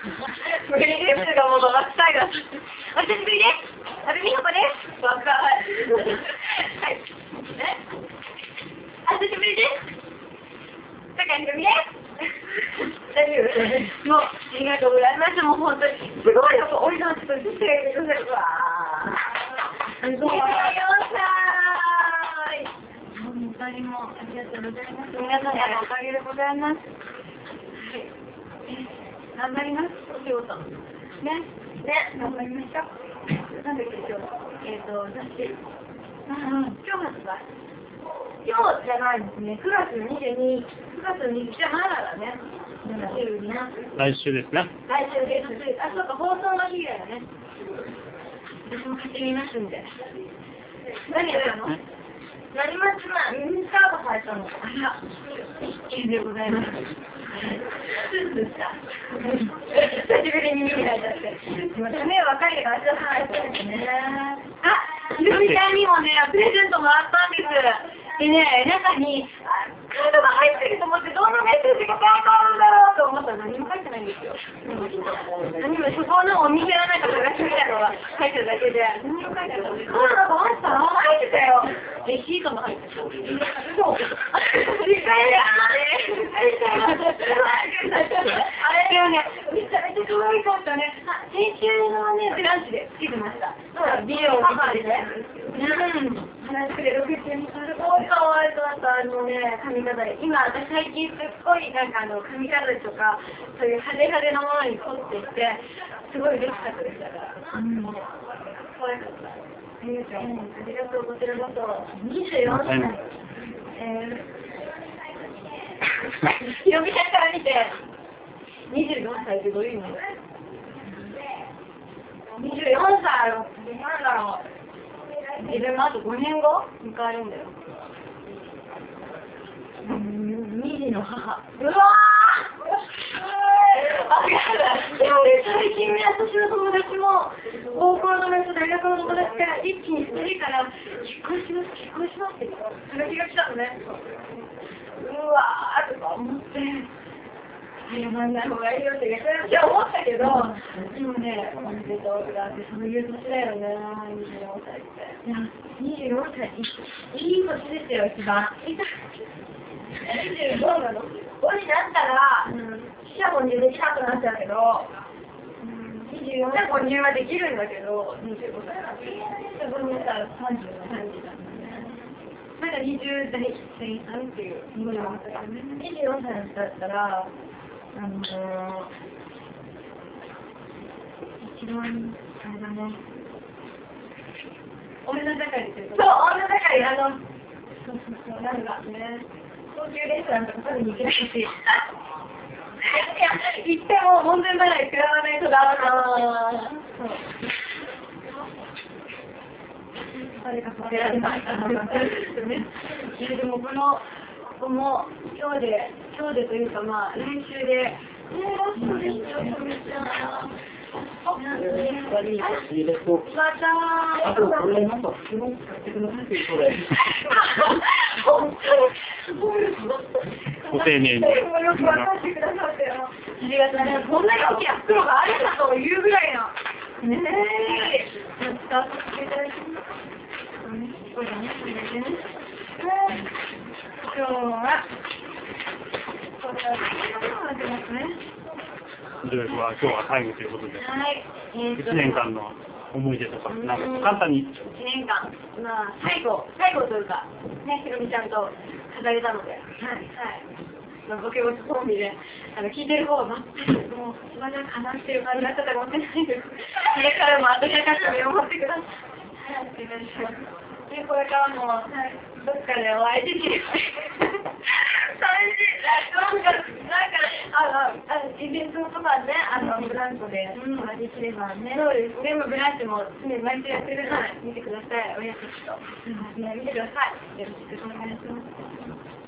無理ですがもうどなったいが。お久しぶりです。阿部美穂子です。若い。はい。お久しぶりです。坂井ひろみです。大丈夫。もう、ありがとうございます。もう本当に。すごいよ。おじさん、ちょっと見てください。うわー。すごい。24歳。本当にもう、ありがとうございます。皆さんのおかげでございます。はい。頑張ります。お仕事。ね。頑張りましょう。なんだっけ、今日。私。今日発売。今日じゃないですね。9月22日。9月22日じゃまだだね。 来週ですね。 来週です。あ、そうか、放送の日だよね。私も買ってみますんで。何やったの？成松がミニスカート履いたの。あら、いいでございます。スーツですか？久しぶりに見られちゃって。今、目若いから足を離れてるんですね。あ、ひろみちゃんにもね、プレゼントもらったんです。でね、中にカードが入ってると思って、どんなメッセージが書いてあるんだろうと思ったら何も書いてないんですよ。何もそこのお店の中探してみたのが書いてるだけで、何も書いてない。カードがあったの入ってたよ。レシートも入ってた。そう。あれでもね、めちゃめちゃ可愛かったね。先週のね、ブランチでつけてました。美容を母でね。話してくれるすごい可愛かった。髪飾り。今、私最近すっごいなんか髪飾りとか、そういう派手派手なものに凝っていて、すごい嬉しかったでしたから。可愛かった。ありがとう、こちらこそ。24歳。ひろみちゃんから見て、24歳ってどういう意味？ 24 歳なんだろう。自分もあと5年後迎えるんだよ。2児の母。うわー！でもね、最近ね、私の友達も、高校の友達と大学の友達が一気に2人から結婚しますってそれ気が来たのね。うわーとか思って。謝んない方がいいよってめちゃめちゃ思ったけど、でもね、おめでとうだってそういう年だよね、24歳って。いや、24歳っていい年ですよ、一番。25なの ?5 になったら、四捨五入できなくなっちゃうけど、24歳5入はできるんだけど、25歳だ。5になったら30だね。まだ20代前半っていう24歳だったら、一番あれだね。女盛りっていうか。そう、女盛り、そうなんかね、高級レストランとか食べに行けないし。いや、行っても門前払い食らわないとダメだ。そう。誰かかけられないかな。でもこの子も今日でというかまあ練習でラストでしょ。 あとこれなんか質問使ってくださいそれ。ご丁寧に。 よくわかってくださってよ。ありがとうね。こんなに大きな袋があるんだというぐらいの。ねえ。使わせていただきます。これね、これでね。今日はこれを開けますね。 今日は最後ということで。 はい。 1年間の思い出とか、なんか簡単に。 1年間、まあ最後というかね、ひろみちゃんと語れたので、はい。ボケボケコンビで聞いてる方はもうしばらく話してる感じだったかもしれないです。これからも温かく見守ってください。はい、お願いします。で、これからも、どっかでお会いできる。寂しい。イベントとかね、ブランコでお会いできればね。そうです。でもブランチも毎週やってるので、見てください。おやすみと。見てください。よろしくお願いします。